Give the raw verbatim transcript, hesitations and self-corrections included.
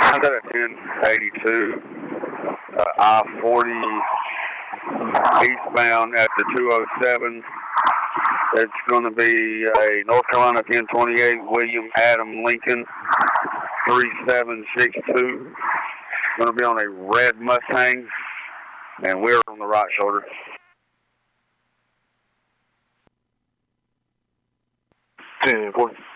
I got a ten eighty-two, uh, I forty eastbound at the two oh seven. It's going to be a North Carolina ten twenty-eight William Adam Lincoln three seven six two. Going to be on a red Mustang, and we're on the right shoulder. ten forty.